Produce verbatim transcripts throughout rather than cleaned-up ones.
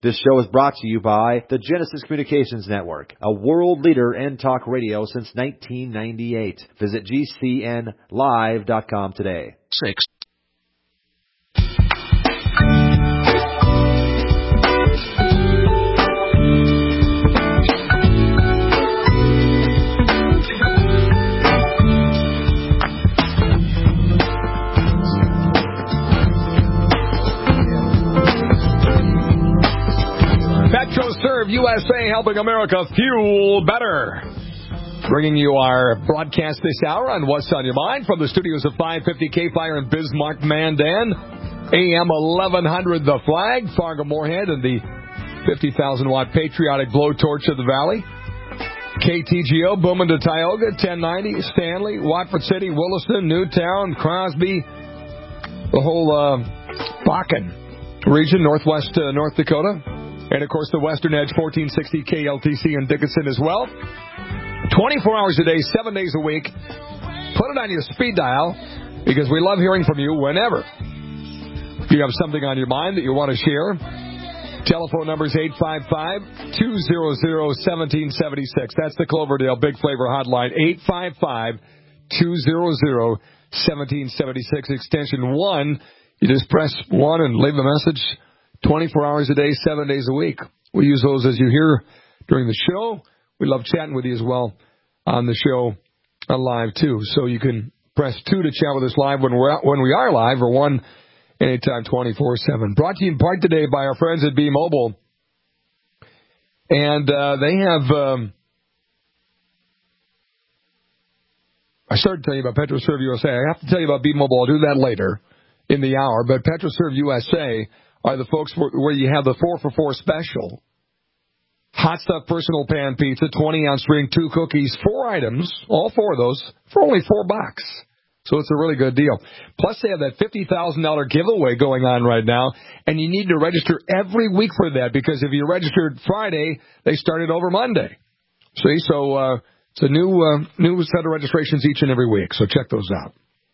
This show is brought to you by the Genesis Communications Network, a world leader in talk radio since nineteen ninety-eight. Visit G C N live dot com today. Six. PetroServe U S A, helping America fuel better. Bringing you our broadcast this hour on What's on Your Mind from the studios of five fifty K-Fire in Bismarck, Mandan. A M eleven hundred The Flag, Fargo-Moorhead, and the fifty thousand watt Patriotic Blowtorch of the Valley. K T G O, Bowman to Tioga, ten ninety, Stanley, Watford City, Williston, Newtown, Crosby, the whole uh, Bakken region, northwest uh, North Dakota. And, of course, the Western Edge, fourteen sixty K L T C in Dickinson as well. twenty-four hours a day, seven days a week. Put it on your speed dial because we love hearing from you whenever. If you have something on your mind that you want to share, telephone number is eight five five, two hundred, one seven seven six. That's the Cloverdale Big Flavor Hotline, eight five five, two hundred, one seven seven six, extension one. You just press one and leave a message. twenty-four hours a day, seven days a week. We use those as you hear during the show. We love chatting with you as well on the show uh, live, too. So you can press two to chat with us live when, we're, when we are live, or one anytime twenty-four seven. Brought to you in part today by our friends at B-Mobile. And uh, they have... Um, I started to tell you about PetroServe U S A. I have to tell you about B-Mobile. I'll do that later in the hour. But PetroServe U S A... are the folks where you have the four for four special. Hot stuff personal pan pizza, twenty ounce ring, two cookies, four items, all four of those, for only four bucks. So it's a really good deal. Plus they have that fifty thousand dollars giveaway going on right now, and you need to register every week for that because if you registered Friday, they started over Monday. See, so uh, it's a new, uh, new set of registrations each and every week, so check those out.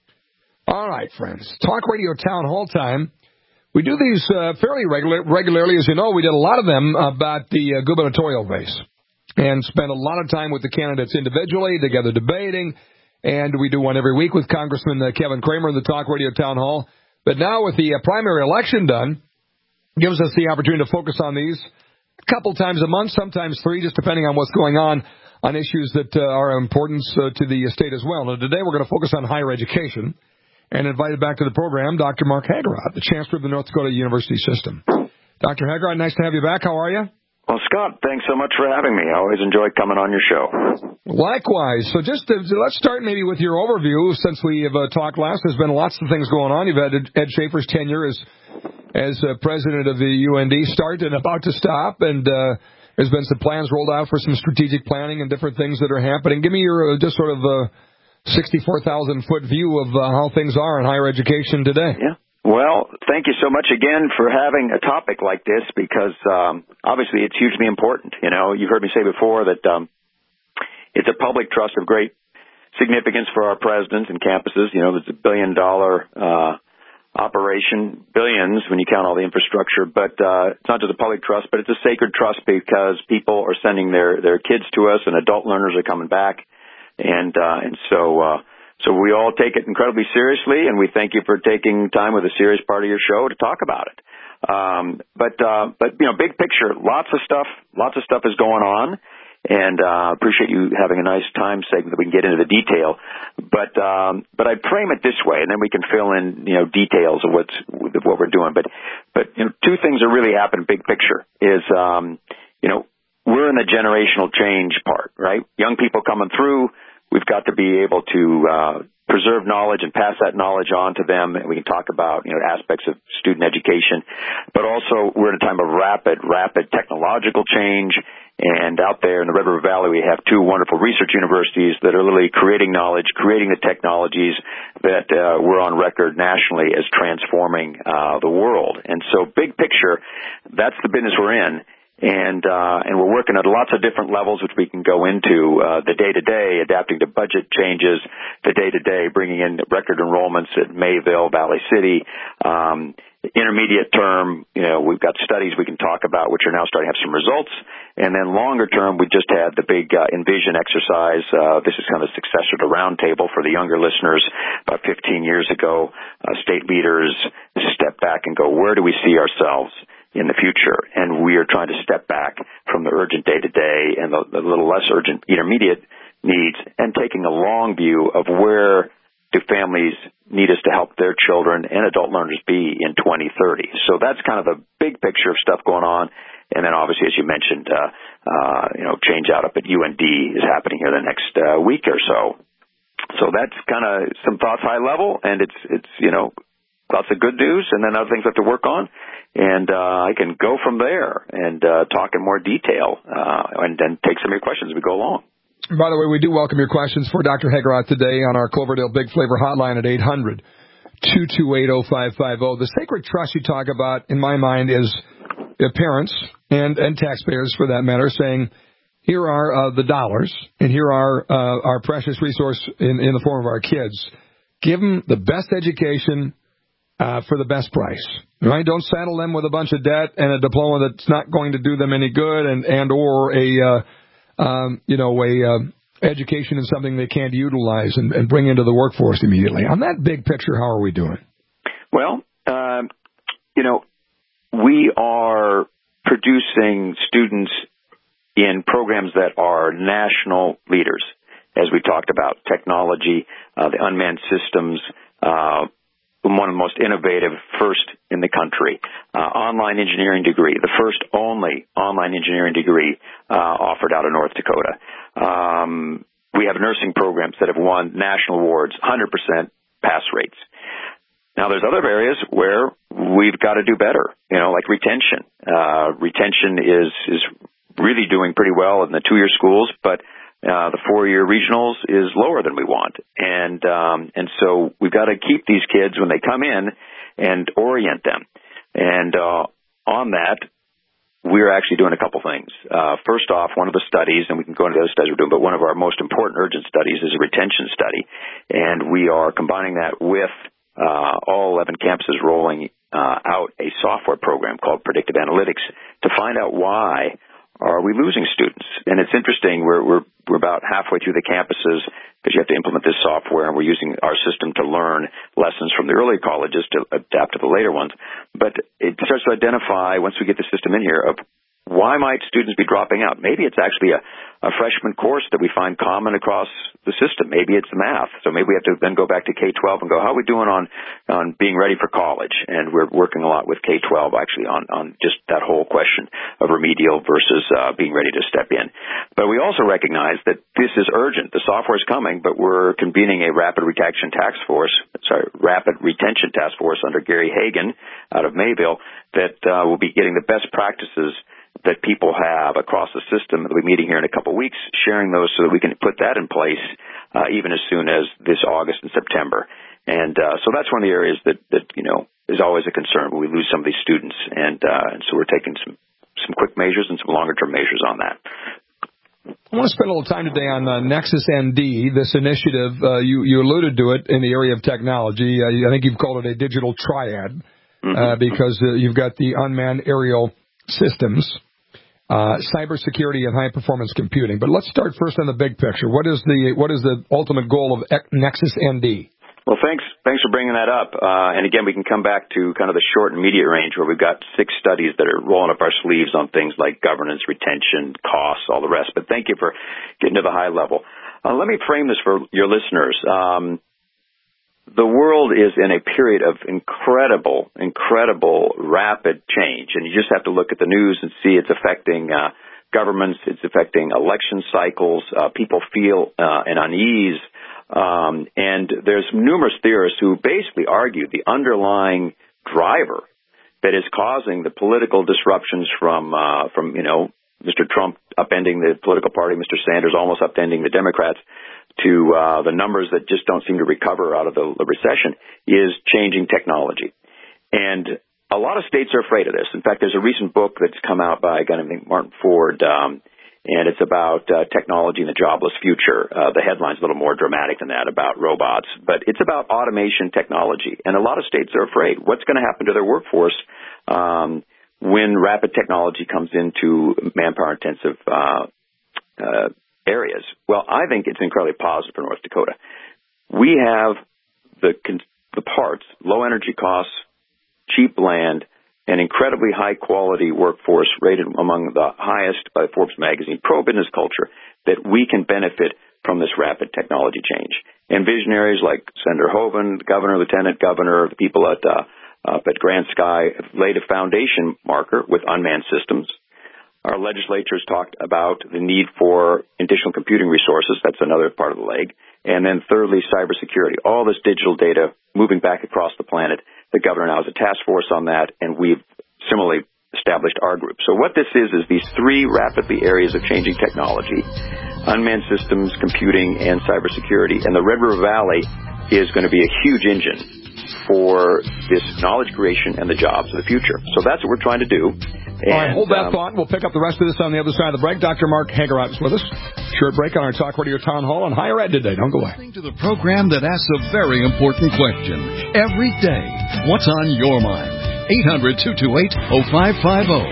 All right, friends. Talk Radio Town Hall time. We do these uh, fairly regular, regularly. As you know, we did a lot of them about the uh, gubernatorial race and spent a lot of time with the candidates individually, together debating, and we do one every week with Congressman uh, Kevin Cramer in the Talk Radio Town Hall. But now with the uh, primary election done, gives us the opportunity to focus on these a couple times a month, sometimes three, just depending on what's going on, on issues that uh, are of importance uh, to the state as well. Now, today we're going to focus on higher education. And invited back to the program, Doctor Mark Hagerott, the Chancellor of the North Dakota University System. Doctor Hagerott, nice to have you back. How are you? Well, Scott, thanks so much for having me. I always enjoy coming on your show. Likewise. So just to, let's start maybe with your overview. Since we have uh, talked last, there's been lots of things going on. You've had Ed Schaefer's tenure as as uh, president of the U N D start and about to stop, and uh, there's been some plans rolled out for some strategic planning and different things that are happening. Give me your uh, just sort of uh, sixty-four thousand foot view of uh, how things are in higher education today. Yeah. Well, thank you so much again for having a topic like this because um, obviously it's hugely important. You know, you've heard me say before that um, it's a public trust of great significance for our presidents and campuses. You know, it's a billion dollar uh, operation, billions when you count all the infrastructure, but uh, it's not just a public trust, but it's a sacred trust because people are sending their, their kids to us and adult learners are coming back. And, uh, and so, uh, so we all take it incredibly seriously, and we thank you for taking time with a serious part of your show to talk about it. Um, but, uh, but, you know, big picture, lots of stuff, lots of stuff is going on, and, uh, appreciate you having a nice time segment that we can get into the detail. But, um, but I'd frame it this way, and then we can fill in, you know, details of what's, of what we're doing. But, but, you know, two things are really happening big picture is, um, you know, we're in the generational change part, right? Young people coming through. We've got to be able to uh, preserve knowledge and pass that knowledge on to them. And we can talk about, you know, aspects of student education. But also, we're in a time of rapid, rapid technological change. And out there in the Red River Valley, we have two wonderful research universities that are literally creating knowledge, creating the technologies that uh, we're on record nationally as transforming uh, the world. And so, big picture, that's the business we're in. And, uh, and we're working at lots of different levels, which we can go into, uh, the day-to-day, adapting to budget changes, the day-to-day, bringing in record enrollments at Mayville, Valley City, um, Intermediate term, you know, we've got studies we can talk about which are now starting to have some results. And then longer term, we just had the big uh, Envision exercise. Uh, this is kind of a successor to Roundtable for the younger listeners. About fifteen years ago, uh, state leaders stepped back and go, where do we see ourselves in the future? And we are trying to step back from the urgent day-to-day and the, the little less urgent intermediate needs and taking a long view of where do families need us to help their children and adult learners be in twenty thirty. So that's kind of the big picture of stuff going on. And then obviously, as you mentioned, uh, uh, you know, change out up at U N D is happening here the next uh, week or so. So that's kind of some thoughts high level, and it's, it's you know, lots of good news and then other things we have to work on. And uh, I can go from there and uh, talk in more detail uh, and then take some of your questions as we go along. By the way, we do welcome your questions for Doctor Hegarott today on our Cloverdale Big Flavor hotline at eight hundred, two two eight, oh five five oh. The sacred trust you talk about, in my mind, is parents and, and taxpayers, for that matter, saying, here are uh, the dollars, and here are uh, our precious resource in, in the form of our kids. Give them the best education uh, for the best price. Right? Don't saddle them with a bunch of debt and a diploma that's not going to do them any good, and, and or a... Uh, Um, you know, a uh, education in something they can't utilize and, and bring into the workforce immediately. On that big picture, how are we doing? Well, um, you know, we are producing students in programs that are national leaders, as we talked about, technology, uh, the unmanned systems, uh, one of the most innovative, first in the country. Uh, online engineering degree, the first only online engineering degree uh, offered out of North Dakota. Um, we have nursing programs that have won national awards, one hundred percent pass rates. Now, there's other areas where we've got to do better, you know, like retention. Uh, retention is, is really doing pretty well in the two-year schools, but Uh, the four-year regionals is lower than we want. And, um, and so we've got to keep these kids when they come in and orient them. And, uh, on that, we're actually doing a couple things. Uh, first off, one of the studies, and we can go into those studies we're doing, but one of our most important urgent studies is a retention study. And we are combining that with, uh, all eleven campuses rolling, uh, out a software program called Predictive Analytics to find out why are we losing students. And it's interesting, we're, we're, we're about halfway through the campuses because you have to implement this software, and we're using our system to learn lessons from the early colleges to adapt to the later ones. But it starts to identify, once we get the system in here, of why might students be dropping out? Maybe it's actually a, a freshman course that we find common across the system. Maybe it's math. So maybe we have to then go back to K twelve and go, how are we doing on, on being ready for college? And we're working a lot with K twelve actually on, on just that whole question of remedial versus uh, being ready to step in. But we also recognize that this is urgent. The software is coming, but we're convening a rapid retention task force, sorry, rapid retention task force under Gary Hagen out of Mayville that uh, will be getting the best practices that people have across the system. They'll be meeting here in a couple of weeks, sharing those so that we can put that in place uh, even as soon as this August and September. And uh, so that's one of the areas that, that, you know, is always a concern when we lose some of these students. And, uh, and so we're taking some, some quick measures and some longer-term measures on that. I want to spend a little time today on uh, Nexus N D, this initiative. Uh, you, you alluded to it in the area of technology. Uh, I think you've called it a digital triad mm-hmm. uh, because uh, you've got the unmanned aerial systems, uh, cybersecurity, and high-performance computing. But let's start first on the big picture. What is the what is the ultimate goal of Nexus N D? Well, thanks thanks for bringing that up. Uh, and again, we can come back to kind of the short and immediate range where we've got six studies that are rolling up our sleeves on things like governance, retention, costs, all the rest. But thank you for getting to the high level. Uh, let me frame this for your listeners. Um, The world is in a period of incredible, incredible, rapid change. And you just have to look at the news and see it's affecting uh, governments. It's affecting election cycles. Uh, people feel uh, an unease. Um, and there's numerous theorists who basically argue the underlying driver that is causing the political disruptions from, uh, from you know, Mister Trump upending the political party, Mister Sanders almost upending the Democrats, to uh, the numbers that just don't seem to recover out of the, the recession, is changing technology. And a lot of states are afraid of this. In fact, there's a recent book that's come out by a guy named Martin Ford, um, and it's about uh, technology and the jobless future. Uh, the headline's a little more dramatic than that, about robots, but it's about automation technology. And a lot of states are afraid. What's going to happen to their workforce um, when rapid technology comes into manpower-intensive uh, uh, areas? Well, I think it's incredibly positive for North Dakota. We have the the parts, low energy costs, cheap land, an incredibly high-quality workforce rated among the highest by Forbes magazine, pro-business culture, that we can benefit from this rapid technology change. And visionaries like Senator Hoeven, the governor, lieutenant governor, the people at uh, up at Grand Sky have laid a foundation marker with unmanned systems. Our legislatures talked about the need for additional computing resources. That's another part of the leg. And then thirdly, cybersecurity. All this digital data moving back across the planet. The governor now has a task force on that, and we've similarly established our group. So what this is is these three rapidly areas of changing technology: unmanned systems, computing, and cybersecurity. And the Red River Valley is going to be a huge engine for this knowledge creation and the jobs of the future. So that's what we're trying to do. And, all right, hold that um, thought. We'll pick up the rest of this on the other side of the break. Doctor Mark Hagerott is with us. Short break on our Talk Radio Town Hall on Higher Ed today. Don't go away. Listening to the program that asks a very important question every day. What's on your mind? eight hundred, two two eight, oh five five oh.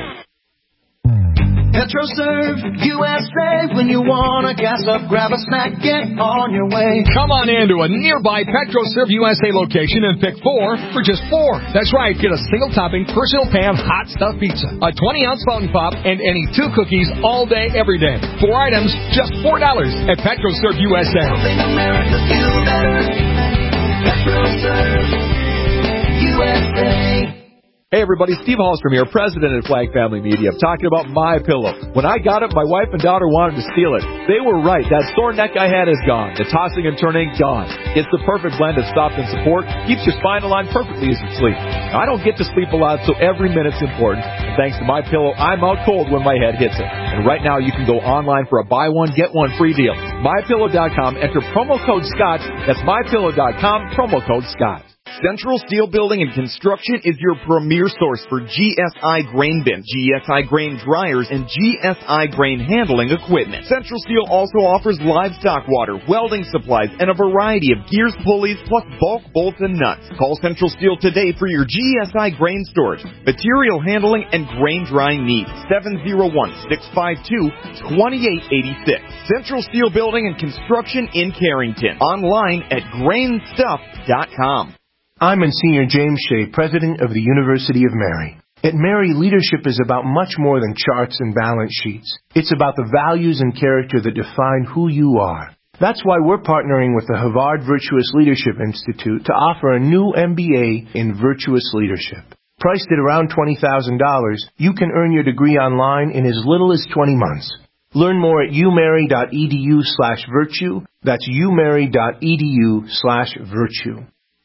PetroServe U S A. When you want to gas up, grab a snack, get on your way. Come on into a nearby PetroServe U S A location and pick four for just four. That's right. Get a single topping, personal pan, hot stuffed pizza, a twenty ounce fountain pop, and any two cookies all day, every day. Four items, just four dollars at PetroServe U S A. Helping America feel better. PetroServe U S A. Hey everybody, Steve Hallstrom here, president at Flag Family Media. I'm talking about MyPillow. When I got it, my wife and daughter wanted to steal it. They were right. That sore neck I had is gone. The tossing and turning, gone. It's the perfect blend of soft and support. Keeps your spine aligned perfectly as you sleep. Now, I don't get to sleep a lot, so every minute's important. And thanks to MyPillow, I'm out cold when my head hits it. And right now, you can go online for a buy one, get one free deal. My Pillow dot com. Enter promo code Scott. That's My Pillow dot com, promo code Scott. Central Steel Building and Construction is your premier source for G S I grain bins, G S I grain dryers, and G S I grain handling equipment. Central Steel also offers livestock water, welding supplies, and a variety of gears, pulleys, plus bulk bolts and nuts. Call Central Steel today for your G S I grain storage, material handling, and grain drying needs. seven oh one, six five two, two eight eight six. Central Steel Building and Construction in Carrington. Online at grain stuff dot com. I'm Monsignor James Shea, president of the University of Mary. At Mary, leadership is about much more than charts and balance sheets. It's about the values and character that define who you are. That's why we're partnering with the Havard Virtuous Leadership Institute to offer a new M B A in Virtuous Leadership. Priced at around twenty thousand dollars, you can earn your degree online in as little as twenty months. Learn more at umary.edu slash virtue. That's umary.edu slash virtue.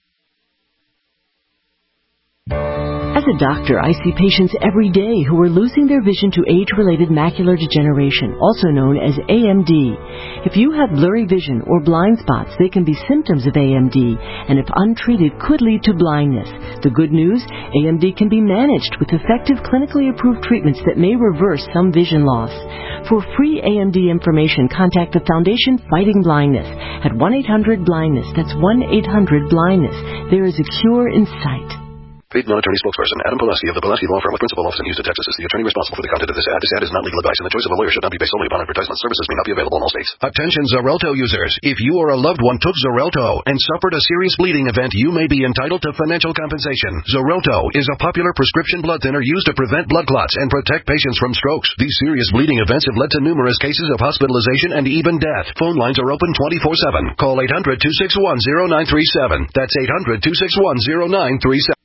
As a doctor, I see patients every day who are losing their vision to age-related macular degeneration, also known as A M D. If you have blurry vision or blind spots, they can be symptoms of A M D, and if untreated, could lead to blindness. The good news, A M D can be managed with effective clinically approved treatments that may reverse some vision loss. For free A M D information, contact the Foundation Fighting Blindness at one eight hundred blindness. That's one eight hundred blindness. There is a cure in sight. Paid non-attorney spokesperson Adam Pileski of the Pileski Law Firm with principal office in Houston, Texas is the attorney responsible for the content of this ad. This ad is not legal advice, and the choice of a lawyer should not be based solely upon advertisement. Services may not be available in all states. Attention Xarelto users. If you or a loved one took Xarelto and suffered a serious bleeding event, you may be entitled to financial compensation. Xarelto is a popular prescription blood thinner used to prevent blood clots and protect patients from strokes. These serious bleeding events have led to numerous cases of hospitalization and even death. Phone lines are open twenty-four seven. Call eight hundred, two six one, zero nine three seven. That's eight hundred, two six one, zero nine three seven.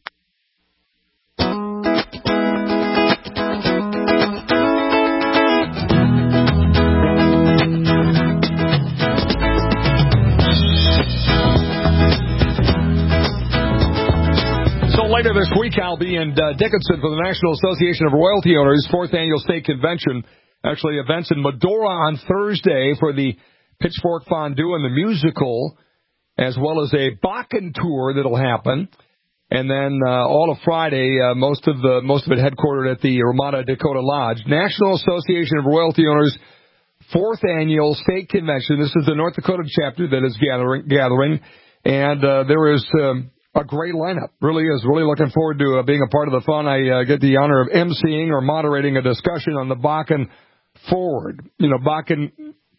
Later this week, I'll be in uh, Dickinson for the National Association of Royalty Owners' fourth Annual State Convention. Actually, events in Medora on Thursday for the Pitchfork Fondue and the musical, as well as a Bakken tour that'll happen. And then uh, all of Friday, uh, most of the most of it headquartered at the Ramada Dakota Lodge. National Association of Royalty Owners fourth annual state convention. This is the North Dakota chapter that is gathering, gathering, and uh, there is um, a great lineup. Really is. Really looking forward to uh, being a part of the fun. I uh, get the honor of emceeing or moderating a discussion on the Bakken Forward. You know, Bakken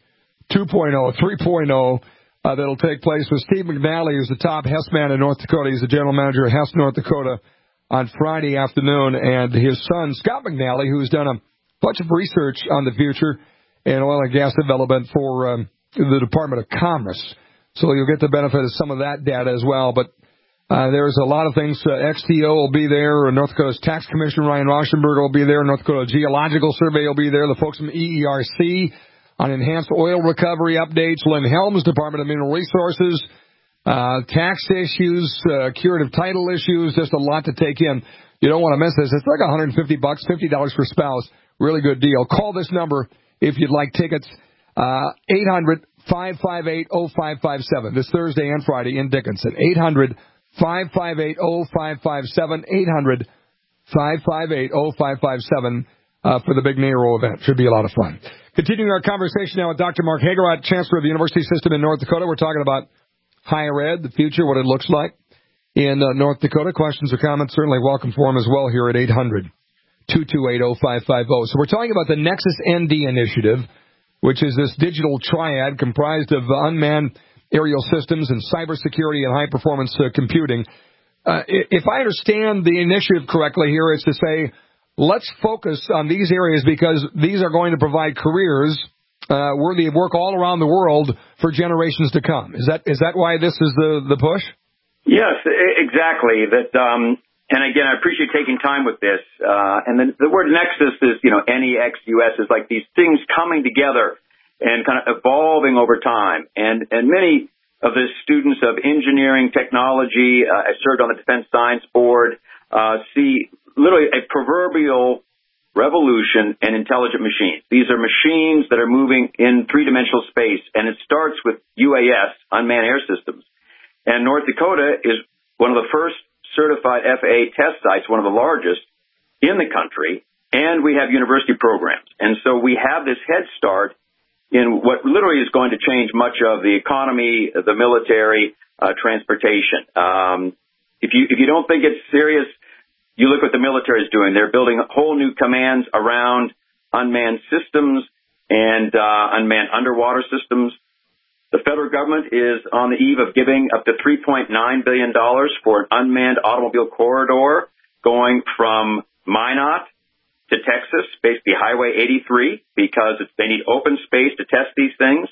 two point oh, three point oh. Uh, that'll take place with Steve McNally, who's the top Hess man in North Dakota. He's the general manager of Hess North Dakota on Friday afternoon. And his son, Scott McNally, who's done a bunch of research on the future in oil and gas development for um, the Department of Commerce. So you'll get the benefit of some of that data as well. But uh, there's a lot of things. Uh, X T O will be there. North Dakota's Tax Commissioner, Ryan Rauschenberger, will be there. North Dakota Geological Survey will be there. The folks from E E R C on enhanced oil recovery updates, Lynn Helms, Department of Mineral Resources, uh, tax issues, uh, curative title issues, just a lot to take in. You don't want to miss this. It's like one hundred fifty bucks, fifty dollars per spouse. Really good deal. Call this number if you'd like tickets, uh, eight hundred, five five eight, oh five five seven, this Thursday and Friday in Dickinson. eight hundred, five five eight, oh five five seven, eight hundred, five five eight, oh five five seven uh, for the big NARO event. Should be a lot of fun. Continuing our conversation now with Doctor Mark Hagerott, Chancellor of the University System in North Dakota. We're talking about higher ed, the future, what it looks like in uh, North Dakota. Questions or comments, certainly welcome for them as well here at eight hundred, two two eight, oh five five oh. So we're talking about the Nexus N D initiative, which is this digital triad comprised of unmanned aerial systems and cybersecurity and high-performance uh, computing. Uh, if I understand the initiative correctly here, it's to say, let's focus on these areas because these are going to provide careers uh, worthy of work all around the world for generations to come. Is that is that why this is the, the push? Yes, exactly. That, um, and again, I appreciate taking time with this. Uh, and the, the word nexus is, you know, N E X U S, is like these things coming together and kind of evolving over time. And, and many of the students of engineering, technology, uh, I served on the Defense Science Board, uh, see literally a proverbial revolution in intelligent machines. These are machines that are moving in three-dimensional space, and it starts with U A S, unmanned air systems. And North Dakota is one of the first certified F A A test sites, one of the largest in the country, and we have university programs. And so we have this head start in what literally is going to change much of the economy, the military, uh, transportation. Um, if you if you don't think it's serious, you look what the military is doing. They're building whole new commands around unmanned systems and uh, unmanned underwater systems. The federal government is on the eve of giving up to three point nine billion dollars for an unmanned automobile corridor going from Minot to Texas, basically Highway eighty-three, because it's, they need open space to test these things,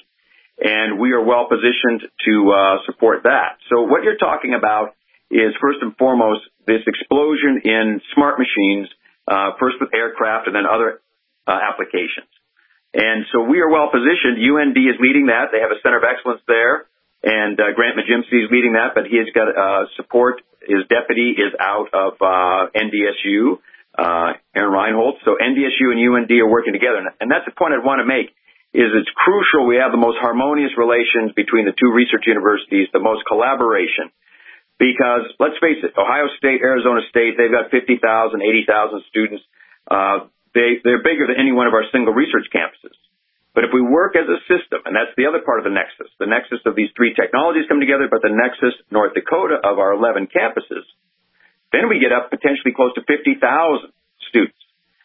and we are well positioned to uh, support that. So what you're talking about is, first and foremost, this explosion in smart machines, uh, first with aircraft and then other uh, applications. And so we are well positioned. U N D is leading that. They have a center of excellence there, and uh, Grant Majimsky is leading that, but he has got uh, support. His deputy is out of uh, N D S U, uh, Aaron Reinholz. So N D S U and U N D are working together. And that's the point I'd want to make, is it's crucial we have the most harmonious relations between the two research universities, the most collaboration. Because, let's face it, Ohio State, Arizona State, they've got fifty thousand, eighty thousand students. Uh, they, they're bigger than any one of our single research campuses. But if we work as a system, and that's the other part of the nexus, the nexus of these three technologies come together, but the nexus North Dakota of our eleven campuses, then we get up potentially close to fifty thousand students.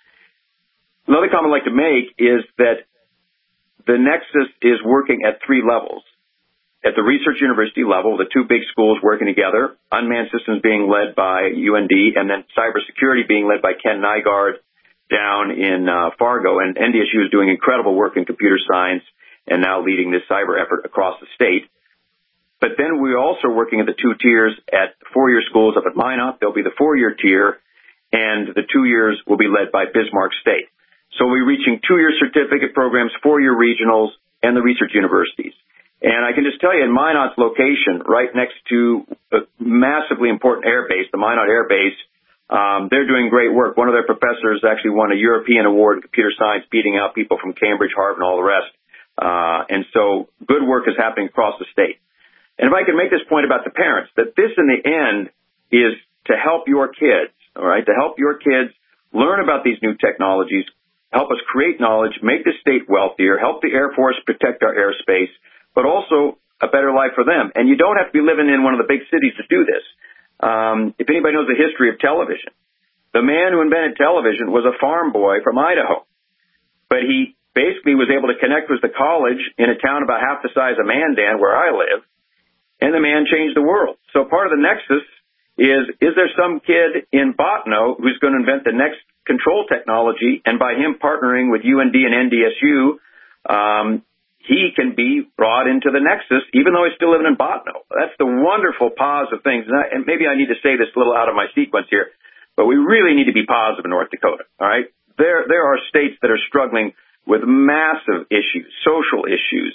Another comment I'd like to make is that the nexus is working at three levels. At the research university level, the two big schools working together, unmanned systems being led by U N D, and then cybersecurity being led by Ken Nygaard down in uh, Fargo. And N D S U is doing incredible work in computer science and now leading this cyber effort across the state. But then we're also working at the two tiers at four-year schools up at Minot. There'll be the four-year tier, and the two years will be led by Bismarck State. So we're reaching two-year certificate programs, four-year regionals, and the research universities. And I can just tell you, in Minot's location, right next to a massively important air base, the Minot Air Base, um, they're doing great work. One of their professors actually won a European award in computer science, beating out people from Cambridge, Harvard, and all the rest. Uh, and so good work is happening across the state. And if I can make this point about the parents, that this in the end is to help your kids, all right, to help your kids learn about these new technologies, help us create knowledge, make the state wealthier, help the Air Force protect our airspace, but also a better life for them. And you don't have to be living in one of the big cities to do this. Um, if anybody knows the history of television, the man who invented television was a farm boy from Idaho. But he basically was able to connect with the college in a town about half the size of Mandan, where I live, and the man changed the world. So part of the nexus is, is there some kid in Botno who's going to invent the next control technology, and by him partnering with U N D and N D S U, um, he can be brought into the nexus, even though he's still living in Botno. That's the wonderful positive things. And, I, and maybe I need to say this a little out of my sequence here, but we really need to be positive in North Dakota, all right? There, there are states that are struggling with massive issues, social issues,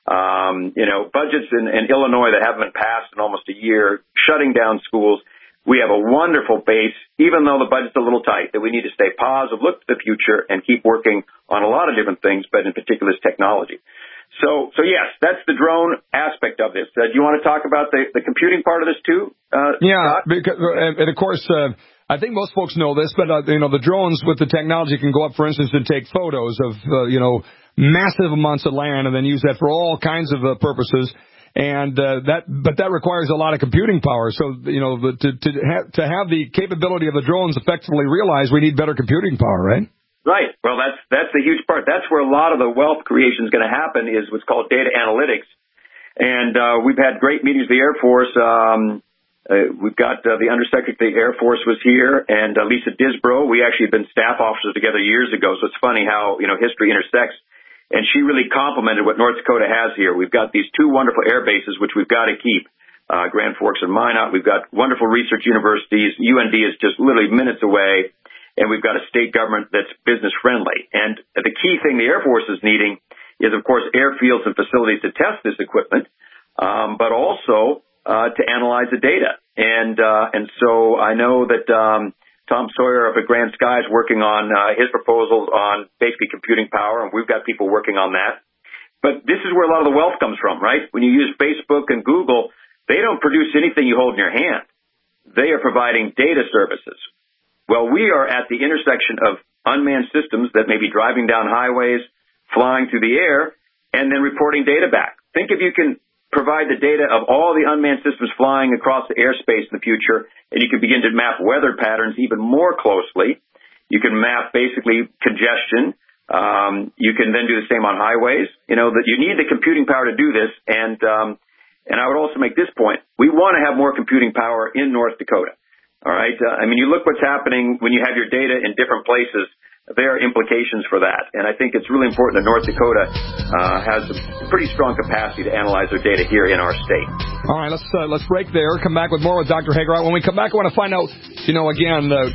um, you know, budgets in, in Illinois that haven't been passed in almost a year, shutting down schools. We have a wonderful base, even though the budget's a little tight, that we need to stay positive, look to the future, and keep working on a lot of different things, but in particular is technology. So, so yes, that's the drone aspect of this. Uh, do you want to talk about the, the computing part of this too? Uh, yeah, because, and, and of course, uh, I think most folks know this, but, uh, you know, the drones with the technology can go up, for instance, and take photos of, uh, you know, massive amounts of land and then use that for all kinds of uh, purposes. And uh, that, but that requires a lot of computing power. So, you know, the, to to ha- to have the capability of the drones effectively realize we need better computing power, right? Right. Well, that's that's the huge part. That's where a lot of the wealth creation is going to happen, is what's called data analytics. And uh, we've had great meetings with the Air Force. Um, uh, we've got uh, the Undersecretary of the Air Force was here, and uh, Lisa Disbro. We actually have been staff officers together years ago, so it's funny how, you know, history intersects. And she really complimented what North Dakota has here. We've got these two wonderful air bases, which we've got to keep, uh, Grand Forks and Minot. We've got wonderful research universities. U N D is just literally minutes away. And we've got a state government that's business friendly. And the key thing the Air Force is needing is, of course, airfields and facilities to test this equipment, um, but also uh, to analyze the data. And uh, and so I know that um, Tom Sawyer up at Grand Sky is working on uh, his proposals on basically computing power, and we've got people working on that. But this is where a lot of the wealth comes from, right? When you use Facebook and Google, they don't produce anything you hold in your hand. They are providing data services. Well, we are at the intersection of unmanned systems that may be driving down highways, flying through the air, and then reporting data back. Think if you can provide the data of all the unmanned systems flying across the airspace in the future, and you can begin to map weather patterns even more closely. You can map basically congestion. Um, you can then do the same on highways. You know, that you need the computing power to do this. And, um, and I would also make this point. We want to have more computing power in North Dakota. All right. Uh, I mean, you look what's happening when you have your data in different places. There are implications for that. And I think it's really important that North Dakota uh, has a pretty strong capacity to analyze their data here in our state. All right, let's uh, let's break there. Come back with more with Doctor Hager. When we come back, I want to find out, you know, again, the,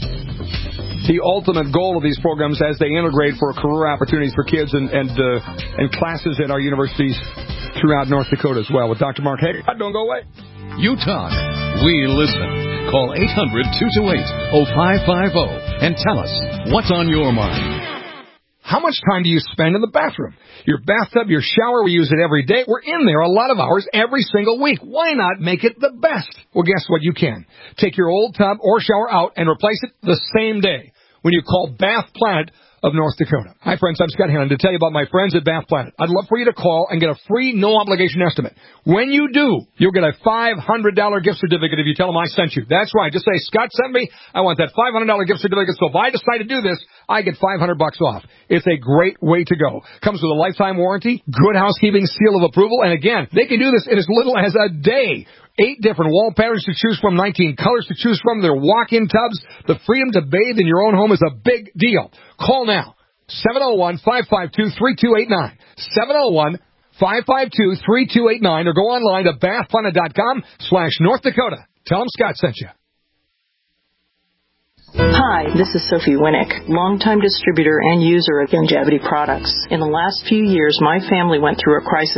the ultimate goal of these programs as they integrate for career opportunities for kids and and, uh, and classes at our universities throughout North Dakota as well. With Doctor Mark Hager. Don't go away. You talk. We listen. Call eight hundred, two two eight, oh five five oh and tell us what's on your mind. How much time do you spend in the bathroom? Your bathtub, your shower, we use it every day. We're in there a lot of hours every single week. Why not make it the best? Well, guess what? You can. Take your old tub or shower out and replace it the same day when you call Bath Planet of North Dakota. Hi, friends. I'm Scott Hannon to tell you about my friends at Bath Planet. I'd love for you to call and get a free, no-obligation estimate. When you do, you'll get a five hundred dollars gift certificate if you tell them I sent you. That's right. Just say, Scott sent me. I want that five hundred dollars gift certificate, so if I decide to do this, I get five hundred bucks off. It's a great way to go. Comes with a lifetime warranty, good housekeeping seal of approval, and again, they can do this in as little as a day. Eight different wall patterns to choose from, nineteen colors to choose from. They're walk-in tubs. The freedom to bathe in your own home is a big deal. Call now. seven oh one, five five two, three two eight nine. seven oh one, five five two, three two eight nine or go online to bath planet dot com slash North Dakota. Tell them Scott sent you. Hi, this is Sophie Winnick, longtime distributor and user of Longevity products. In the last few years, my family went through a crisis.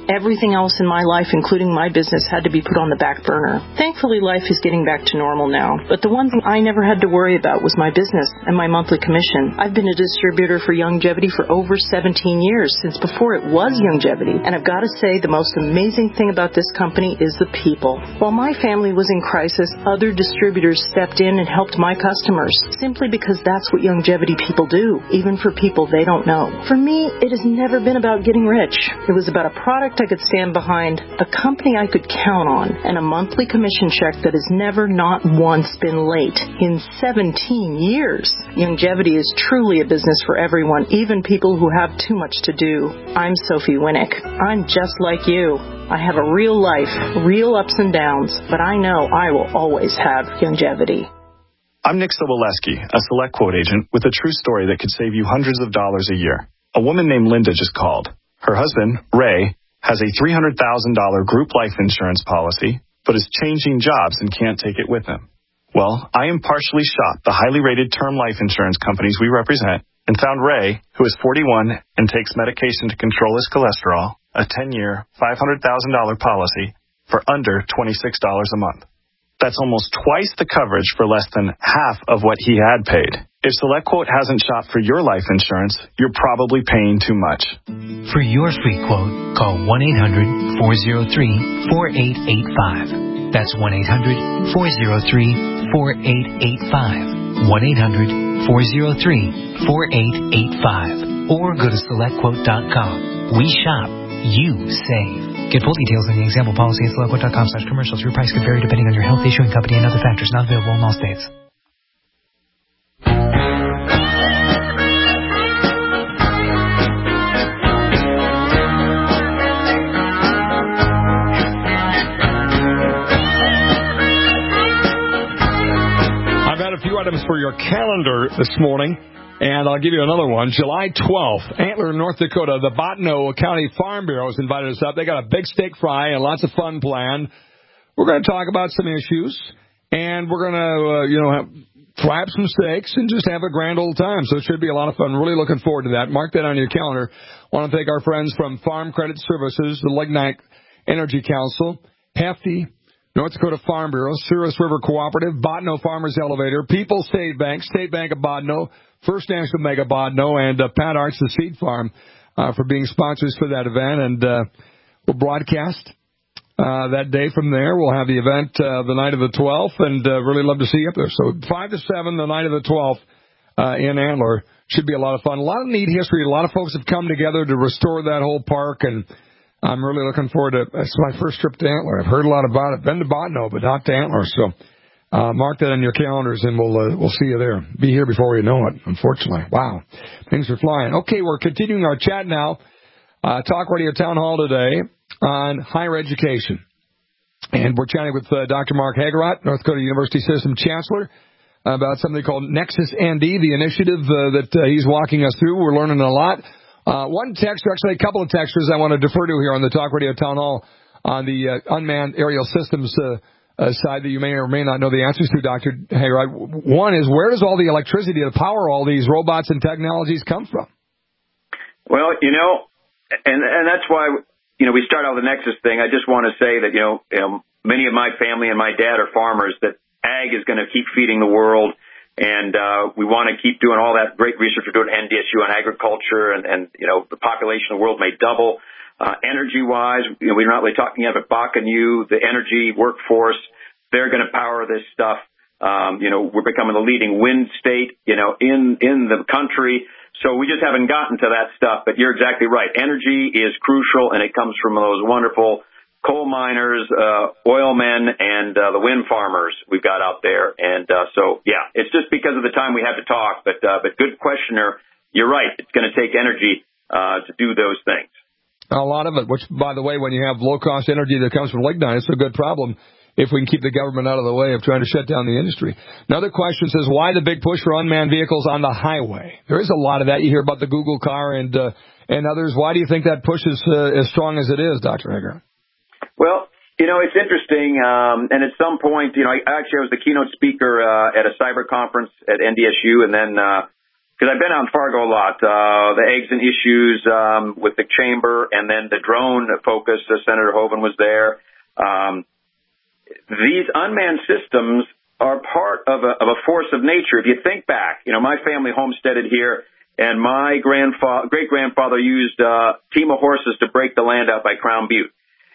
Everything else in my life, including my business, had to be put on the back burner. Thankfully, life is getting back to normal now. But the one thing I never had to worry about was my business and my monthly commission. I've been a distributor for Youngevity for over seventeen years, since before it was Youngevity. And I've got to say, the most amazing thing about this company is the people. While my family was in crisis, other distributors stepped in and helped my customers, simply because that's what Youngevity people do, even for people they don't know. For me, it has never been about getting rich. It was about a product I could stand behind, a company I could count on, and a monthly commission check that has never not once been late in seventeen years. Youngevity is truly a business for everyone, even people who have too much to do. I'm Sophie Winnick. I'm just like you. I have a real life, real ups and downs, but I know I will always have Youngevity. I'm Nick Soboleski, a Select Quote agent with a true story that could save you hundreds of dollars a year. A woman named Linda just called. Her husband, Ray, has a three hundred thousand dollars group life insurance policy, but is changing jobs and can't take it with him. Well, I impartially shopped the highly rated term life insurance companies we represent and found Ray, who is forty-one and takes medication to control his cholesterol, a ten-year, five hundred thousand dollars policy for under twenty-six dollars a month. That's almost twice the coverage for less than half of what he had paid. If SelectQuote hasn't shopped for your life insurance, you're probably paying too much. For your free quote, call one eight hundred, four oh three, four eight eight five. That's one eight hundred, four oh three, four eight eight five. one eight hundred, four oh three, four eight eight five. Or go to select quote dot com. We shop. You save. Get full details on the example policy at select quote dot com slash commercials. Your price could vary depending on your health, issuing company, and other factors. Not available in all states. I've had a few items for your calendar this morning. And I'll give you another one. July twelfth, Antler, North Dakota, the Bottineau County Farm Bureau has invited us up. They got a big steak fry and lots of fun planned. We're going to talk about some issues, and we're going to, uh, you know, have, fry up some steaks and just have a grand old time. So it should be a lot of fun. Really looking forward to that. Mark that on your calendar. I want to thank our friends from Farm Credit Services, the Lignite Energy Council, Hefty, North Dakota Farm Bureau, Souris River Cooperative, Bottineau Farmers Elevator, People's State Bank, State Bank of Bottineau, First National Mega Bottineau, and uh, Pat Arts, the Seed Farm, uh, for being sponsors for that event. And uh, we'll broadcast uh, that day from there. We'll have the event uh, the night of the twelfth, and uh, really love to see you up there. So five to seven, the night of the twelfth uh, in Antler. Should be a lot of fun. A lot of neat history. A lot of folks have come together to restore that whole park, and I'm really looking forward to it. It's my first trip to Antler. I've heard a lot about it. Been to Bottineau, but not to Antler, so... Uh, mark that on your calendars, and we'll uh, we'll see you there. Be here before you know it, unfortunately. Wow. Things are flying. Okay, we're continuing our chat now. Uh, Talk Radio Town Hall today on higher education. And we're chatting with uh, Doctor Mark Hagerott, North Dakota University System Chancellor, about something called Nexus N D, the initiative uh, that uh, he's walking us through. We're learning a lot. Uh, one texter, actually a couple of texters I want to defer to here on the Talk Radio Town Hall on the uh, unmanned aerial systems uh Uh, side that you may or may not know the answers to, Doctor Hagerott. One is, where does all the electricity to power all these robots and technologies come from? Well, you know, and and that's why, you know, we start out with the Nexus thing. I just want to say that, you know, you know, many of my family and my dad are farmers, that ag is going to keep feeding the world, and uh, we want to keep doing all that great research we're doing at N D S U on agriculture, and, and you know, the population of the world may double. Uh, energy-wise, you know, we're not really talking yet about Bach and you, the energy workforce, they're going to power this stuff. Um, you know, we're becoming the leading wind state, you know, in, in the country. So we just haven't gotten to that stuff, but you're exactly right. Energy is crucial, and it comes from those wonderful coal miners, uh, oil men, and uh, the wind farmers we've got out there. And uh, so, yeah, it's just because of the time we have to talk, but, uh, but good questioner. You're right. It's going to take energy uh, to do those things. A lot of it, which, by the way, when you have low-cost energy that comes from lignite, it's a good problem if we can keep the government out of the way of trying to shut down the industry. Another question says, why the big push for unmanned vehicles on the highway? There is a lot of that. You hear about the Google car and uh, and others. Why do you think that push is uh, as strong as it is, Doctor Hager? Well, you know, it's interesting, um, and at some point, you know, I, actually I was the keynote speaker uh, at a cyber conference at N D S U, and then uh, because I've been out in Fargo a lot, uh, the eggs and issues um, with the chamber, and then the drone focus, uh, Senator Hoeven was there. Um, these unmanned systems are part of a, of a force of nature. If you think back, you know, my family homesteaded here, and my grandfather, great-grandfather used uh, a team of horses to break the land out by Crown Butte.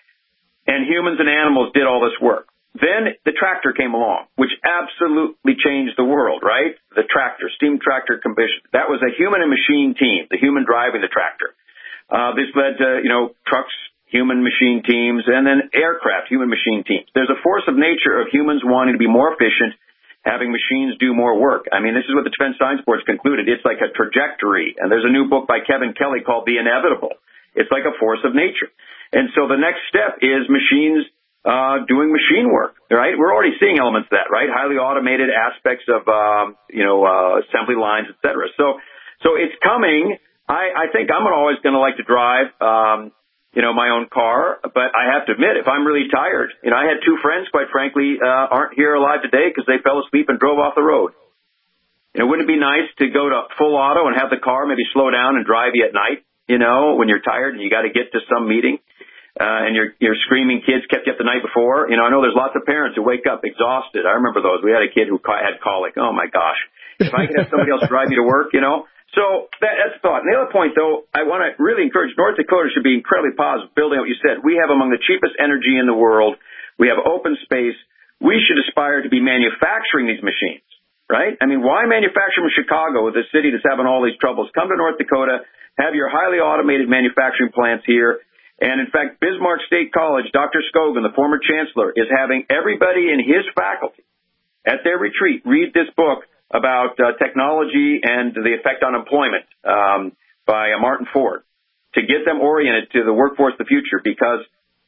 And humans and animals did all this work. Then the tractor came along, which absolutely changed the world, right? The tractor, steam tractor combustion. That was a human and machine team, the human driving the tractor. Uh, this led to, you know, trucks, human machine teams, and then aircraft, human machine teams. There's a force of nature of humans wanting to be more efficient, having machines do more work. I mean, this is what the Defense Science Board's concluded. It's like a trajectory. And there's a new book by Kevin Kelly called The Inevitable. It's like a force of nature. And so the next step is machines uh doing machine work, right? We're already seeing elements of that, right? Highly automated aspects of, um, you know, uh, assembly lines, et cetera. So, so it's coming. I, I think I'm always going to like to drive, um, you know, my own car, but I have to admit, if I'm really tired, you know, I had two friends, quite frankly, uh, aren't here alive today because they fell asleep and drove off the road. You know, wouldn't it be nice to go to full auto and have the car maybe slow down and drive you at night, you know, when you're tired and you got to get to some meeting? Uh, and your, your screaming kids kept you up the night before. You know, I know there's lots of parents who wake up exhausted. I remember those. We had a kid who ca- had colic. Oh my gosh. If I could have somebody else drive me to work, you know. So that, that's a thought. And the other point, though, I want to really encourage North Dakota should be incredibly positive, building on what you said. We have among the cheapest energy in the world. We have open space. We should aspire to be manufacturing these machines, right? I mean, why manufacture in Chicago, the city that's having all these troubles? Come to North Dakota, have your highly automated manufacturing plants here. And, in fact, Bismarck State College, Doctor Scogan, the former chancellor, is having everybody in his faculty at their retreat read this book about uh, technology and the effect on employment um, by uh, Martin Ford to get them oriented to the workforce of the future, because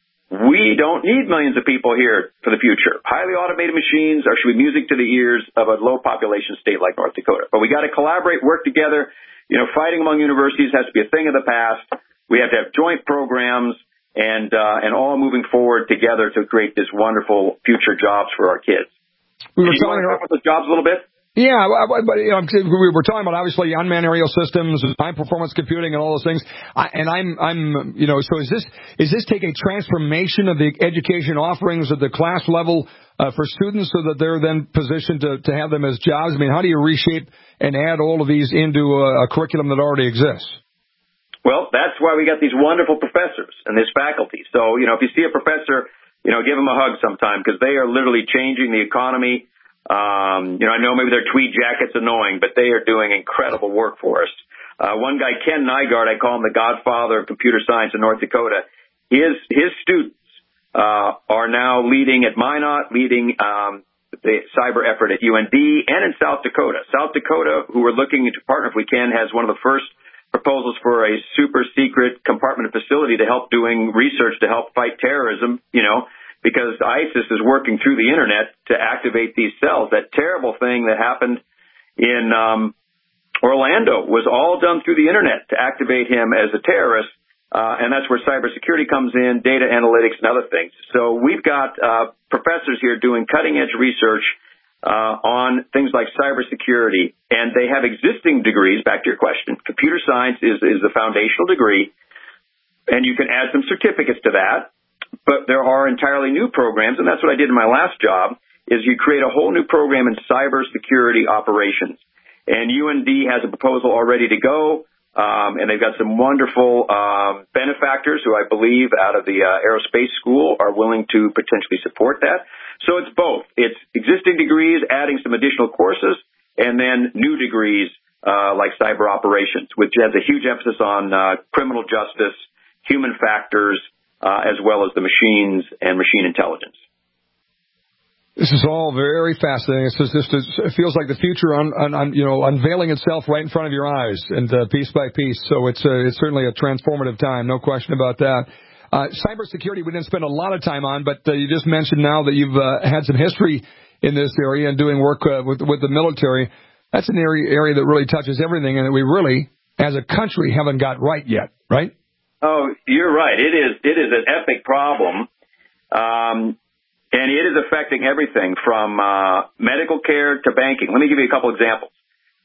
we don't need millions of people here for the future. Highly automated machines are should be music to the ears of a low-population state like North Dakota. But we got to collaborate, work together. You know, fighting among universities has to be a thing of the past. We have to have joint programs and uh, and all moving forward together to create this wonderful future jobs for our kids. We were Can you talking about those jobs a little bit. Yeah, but you know, we were talking about obviously unmanned aerial systems, high performance computing, and all those things. I, and I'm, I'm, you know, so is this is this take a transformation of the education offerings at the class level uh, for students so that they're then positioned to to have them as jobs? I mean, how do you reshape and add all of these into a, a curriculum that already exists? Well, that's why we got these wonderful professors and this faculty. So, you know, if you see a professor, you know, give them a hug sometime, because they are literally changing the economy. Um, you know, I know maybe their tweed jacket's annoying, but they are doing incredible work for us. Uh, one guy, Ken Nygaard, I call him the godfather of computer science in North Dakota. His, his students, uh, are now leading at Minot, leading, um, the cyber effort at U N D and in South Dakota. South Dakota, who we're looking to partner if we can, has one of the first proposals for a super secret compartmented facility to help doing research to help fight terrorism, you know, because ISIS is working through the internet to activate these cells. That terrible thing that happened in um, Orlando was all done through the internet to activate him as a terrorist, uh, and that's where cybersecurity comes in, data analytics and other things. So we've got uh, professors here doing cutting-edge research Uh, on things like cybersecurity, and they have existing degrees. Back to your question, computer science is, is the foundational degree, and you can add some certificates to that, but there are entirely new programs, and that's what I did in my last job, is you create a whole new program in cybersecurity operations. And U N D has a proposal all ready to go, um, and they've got some wonderful um, benefactors who I believe out of the uh, aerospace school are willing to potentially support that. So it's both. It's existing degrees, adding some additional courses, and then new degrees uh, like cyber operations, which has a huge emphasis on uh, criminal justice, human factors, uh, as well as the machines and machine intelligence. This is all very fascinating. It's just, it feels like the future, un, un, un, you know, unveiling itself right in front of your eyes, and uh, piece by piece. So it's uh, it's certainly a transformative time, no question about that. Uh, cybersecurity, we didn't spend a lot of time on, but uh, you just mentioned now that you've uh, had some history in this area and doing work uh, with, with the military. That's an area, area that really touches everything, and that we really, as a country, haven't got right yet, right? Oh, you're right. It is it is an epic problem, um, and it is affecting everything from uh, medical care to banking. Let me give you a couple examples.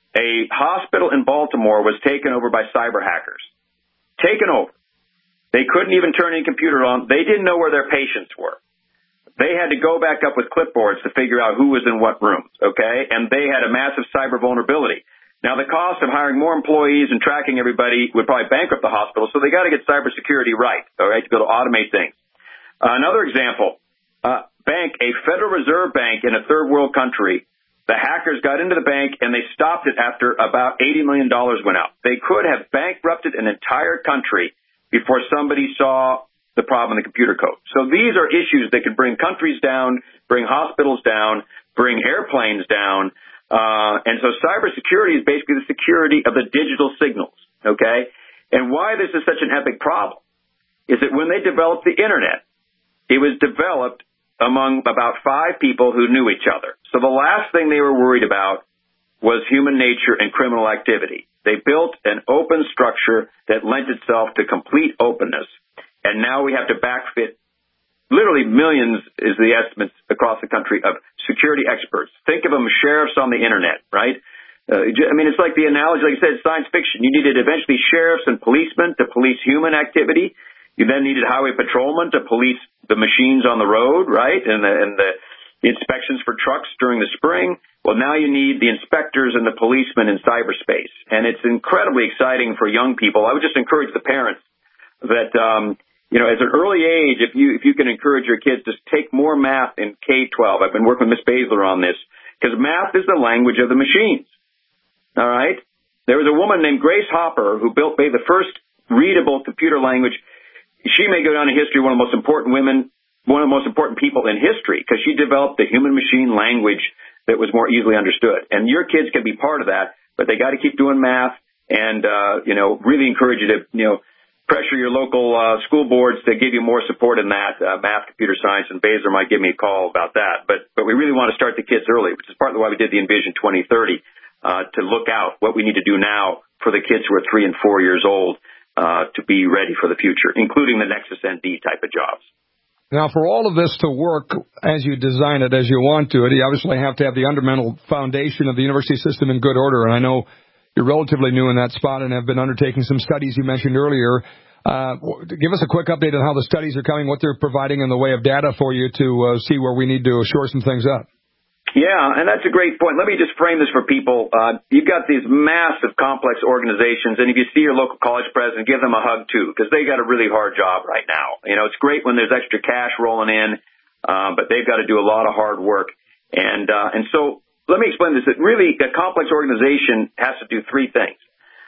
A hospital in Baltimore was taken over by cyber hackers. Taken over. They couldn't even turn any computer on. They didn't know where their patients were. They had to go back up with clipboards to figure out who was in what rooms, okay? And they had a massive cyber vulnerability. Now, the cost of hiring more employees and tracking everybody would probably bankrupt the hospital, so they got to get cybersecurity right, all right, to be able to automate things. Uh, another example, uh, bank, a Federal Reserve Bank in a third world country, the hackers got into the bank and they stopped it after about eighty million dollars went out. They could have bankrupted an entire country before somebody saw the problem in the computer code. So these are issues that could bring countries down, bring hospitals down, bring airplanes down. Uh, and so cybersecurity is basically the security of the digital signals, okay? And why this is such an epic problem is that when they developed the Internet, it was developed among about five people who knew each other. So the last thing they were worried about was human nature and criminal activity. They built an open structure that lent itself to complete openness. And now we have to backfit literally millions is the estimates across the country of security experts. Think of them as sheriffs on the Internet, right? Uh, I mean, it's like the analogy, like I said, science fiction. You needed eventually sheriffs and policemen to police human activity. You then needed highway patrolmen to police the machines on the road, right, and the, and the inspections for trucks during the spring. Well, now you need the inspectors and the policemen in cyberspace. And it's incredibly exciting for young people. I would just encourage the parents that, um, you know, as an early age, if you if you can encourage your kids to take more math in K twelve. I've been working with Miss Baszler on this, because math is the language of the machines. All right? There was a woman named Grace Hopper who built maybe the first readable computer language. She may go down in history, one of the most important women, one of the most important people in history, because she developed the human-machine language that was more easily understood. And your kids can be part of that, but they got to keep doing math and, uh, you know, really encourage you to, you know, pressure your local uh, school boards to give you more support in that, uh, math, computer science, and Baszler might give me a call about that. But but we really want to start the kids early, which is partly why we did the Envision twenty thirty, uh, to look out what we need to do now for the kids who are three and four years old uh, to be ready for the future, including the Nexus N D type of jobs. Now, for all of this to work as you design it, as you want to, you obviously have to have the fundamental foundation of the university system in good order. And I know you're relatively new in that spot and have been undertaking some studies you mentioned earlier. Uh, give us a quick update on how the studies are coming, what they're providing in the way of data for you to uh, see where we need to shore some things up. Yeah, and that's a great point. Let me just frame this for people. Uh, you've got these massive, complex organizations, and if you see your local college president, give them a hug, too, because they got a really hard job right now. You know, it's great when there's extra cash rolling in, uh, but they've got to do a lot of hard work. And uh, and so let me explain this. That really, a complex organization has to do three things.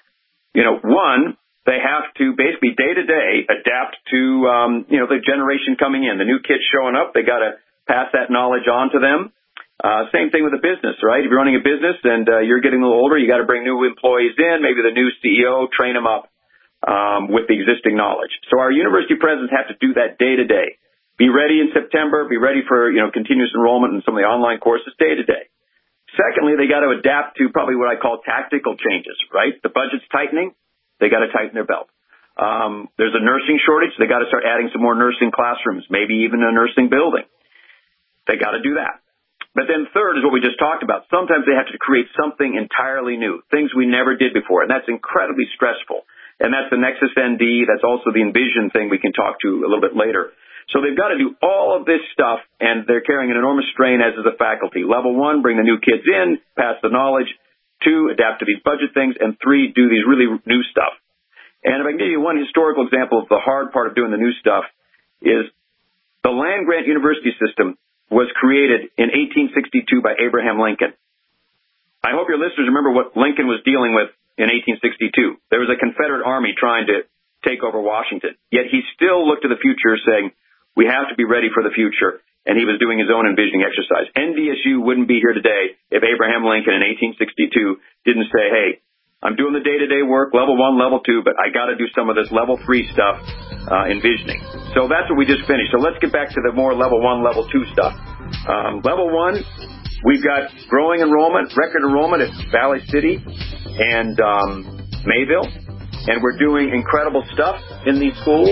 You know, one, they have to basically day-to-day adapt to, um, you know, the generation coming in. The new kids showing up, they got to pass that knowledge on to them. Uh, same thing with a business, right? If you're running a business and uh, you're getting a little older, you got to bring new employees in, maybe the new C E O, train them up um, with the existing knowledge. So our university presidents have to do that day to day. Be ready in September. Be ready for, you know, continuous enrollment in some of the online courses day to day. Secondly, they got to adapt to probably what I call tactical changes, right? The budget's tightening. They got to tighten their belt. Um, there's a nursing shortage. They got to start adding some more nursing classrooms, maybe even a nursing building. They got to do that. But then third is what we just talked about. Sometimes they have to create something entirely new, things we never did before, and that's incredibly stressful. And that's the Nexus N D. That's also the Envision thing we can talk to a little bit later. So they've got to do all of this stuff, and they're carrying an enormous strain, as is the faculty. Level one, bring the new kids in, pass the knowledge. Two, adapt to these budget things. And three, do these really new stuff. And if I can give you one historical example of the hard part of doing the new stuff is the land-grant university system was created in eighteen sixty-two by Abraham Lincoln. I hope your listeners remember what Lincoln was dealing with in eighteen sixty-two. There was a Confederate army trying to take over Washington. Yet he still looked to the future saying, we have to be ready for the future. And he was doing his own envisioning exercise. N D S U wouldn't be here today if Abraham Lincoln in eighteen sixty-two didn't say, hey, I'm doing the day-to-day work, level one, level two, but I got to do some of this level three stuff, uh, envisioning. So that's what we just finished. So let's get back to the more level one, level two stuff. Um, level one, we've got growing enrollment, record enrollment at Valley City and um, Mayville, and we're doing incredible stuff in these schools.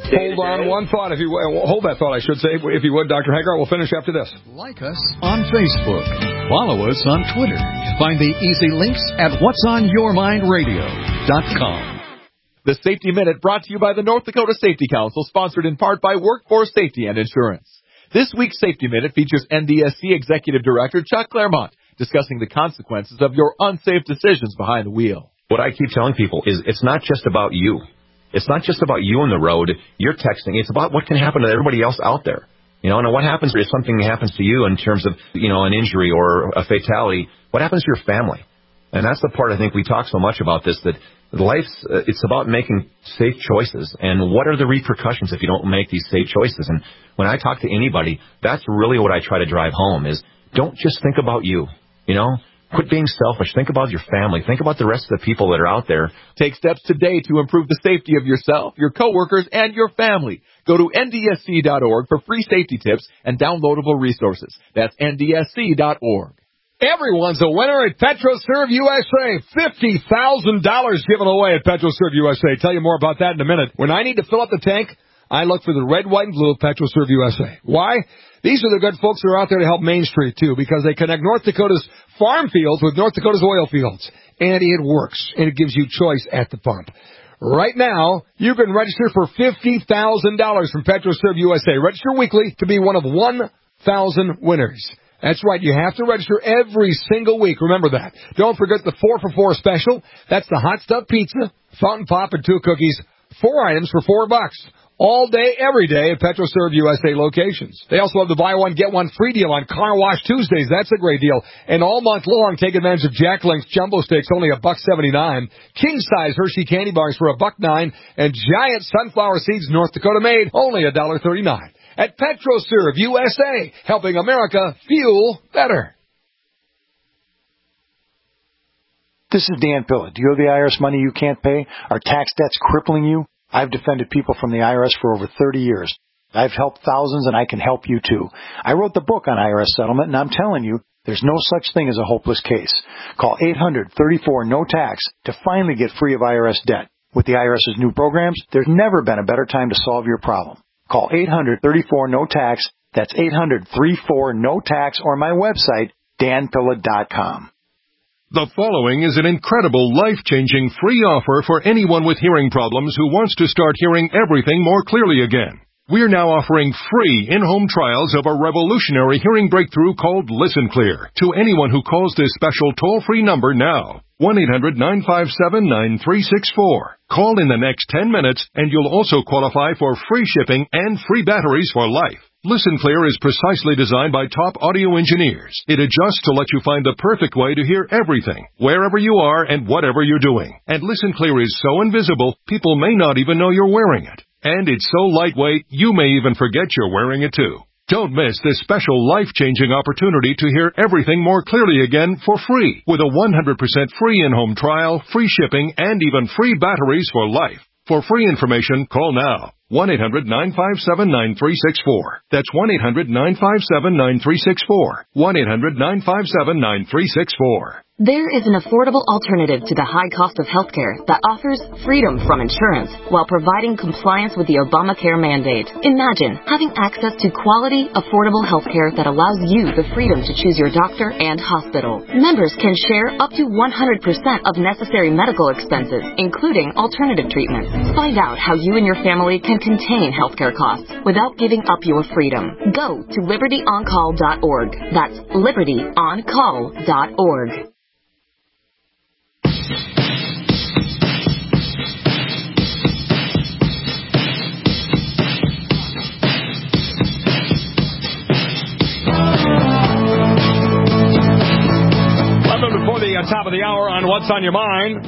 Hold on one thought, if you hold that thought, I should say, if you would, Doctor Hagar. We'll finish after this. Like us on Facebook. Follow us on Twitter. Find the easy links at whats on your mind radio dot com. The Safety Minute brought to you by the North Dakota Safety Council, sponsored in part by Workforce Safety and Insurance. This week's Safety Minute features N D S C Executive Director Chuck Claremont discussing the consequences of your unsafe decisions behind the wheel. What I keep telling people is it's not just about you. It's not just about you on the road. You're texting. It's about what can happen to everybody else out there. You know, and what happens if something happens to you in terms of, you know, an injury or a fatality, what happens to your family? And that's the part I think we talk so much about this, that life's, uh, it's about making safe choices. And what are the repercussions if you don't make these safe choices? And when I talk to anybody, that's really what I try to drive home is don't just think about you, you know? Quit being selfish. Think about your family. Think about the rest of the people that are out there. Take steps today to improve the safety of yourself, your coworkers, and your family. Go to N D S C dot org for free safety tips and downloadable resources. That's N D S C dot org. Everyone's a winner at PetroServe U S A. fifty thousand dollars given away at PetroServe U S A. Tell you more about that in a minute. When I need to fill up the tank, I look for the red, white, and blue of PetroServe U S A. Why? These are the good folks that are out there to help Main Street, too, because they connect North Dakota's farm fields with North Dakota's oil fields. And it works, and it gives you choice at the pump. Right now, you can register for fifty thousand dollars from PetroServe U S A. Register weekly to be one of one thousand winners. That's right. You have to register every single week. Remember that. Don't forget the four for four special. That's the hot stuff pizza, fountain pop, and two cookies. Four items for four bucks. All day, every day at PetroServe U S A locations. They also have the buy one, get one free deal on Car Wash Tuesdays. That's a great deal. And all month long, take advantage of Jack Link's Jumbo Sticks, only a buck seventy-nine. King-size Hershey candy bars for a buck nine. And giant sunflower seeds, North Dakota made, only a dollar thirty-nine. At PetroServe U S A, helping America fuel better. This is Dan Pilla. Do you owe the I R S money you can't pay? Are tax debts crippling you? I've defended people from the I R S for over thirty years. I've helped thousands, and I can help you, too. I wrote the book on I R S settlement, and I'm telling you, there's no such thing as a hopeless case. Call eight hundred, thirty-four, no tax to finally get free of I R S debt. With the IRS's new programs, there's never been a better time to solve your problem. Call eight hundred, thirty-four, no tax. That's eight hundred, thirty-four, no tax, or my website, dan pilla dot com. The following is an incredible, life-changing free offer for anyone with hearing problems who wants to start hearing everything more clearly again. We're now offering free in-home trials of a revolutionary hearing breakthrough called Listen Clear to anyone who calls this special toll-free number now. one eight hundred, nine five seven, nine three six four. Call in the next ten minutes and you'll also qualify for free shipping and free batteries for life. Listen Clear is precisely designed by top audio engineers. It adjusts to let you find the perfect way to hear everything, wherever you are and whatever you're doing. And Listen Clear is so invisible, people may not even know you're wearing it. And it's so lightweight, you may even forget you're wearing it too. Don't miss this special life-changing opportunity to hear everything more clearly again for free with a one hundred percent free in-home trial, free shipping, and even free batteries for life. For free information, call now. one eight hundred, nine five seven, nine three six four. That's one eight hundred, nine five seven, nine three six four. one eight hundred, nine five seven, nine three six four. There is an affordable alternative to the high cost of healthcare that offers freedom from insurance while providing compliance with the Obamacare mandate. Imagine having access to quality, affordable healthcare that allows you the freedom to choose your doctor and hospital. Members can share up to one hundred percent of necessary medical expenses, including alternative treatments. Find out how you and your family can contain healthcare costs without giving up your freedom. Go to liberty on call dot org. That's liberty on call dot org. Welcome before the uh, top of the hour on What's on Your Mind.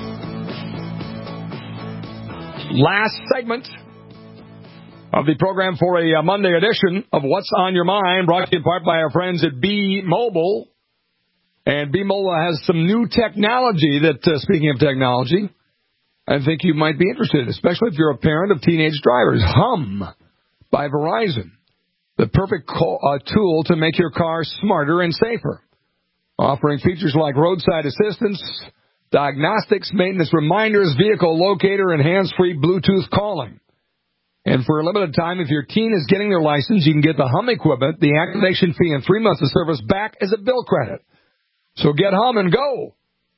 Last segment of the program for a uh, Monday edition of What's on Your Mind, brought to you in part by our friends at B-Mobile. And B-Mobile has some new technology that, uh, speaking of technology, I think you might be interested in, especially if you're a parent of teenage drivers. Hum by Verizon, the perfect co- uh, tool to make your car smarter and safer. Offering features like roadside assistance, diagnostics, maintenance reminders, vehicle locator, and hands-free Bluetooth calling. And for a limited time, if your teen is getting their license, you can get the Hum equipment, the activation fee, and three months of service back as a bill credit. So get Hum and go.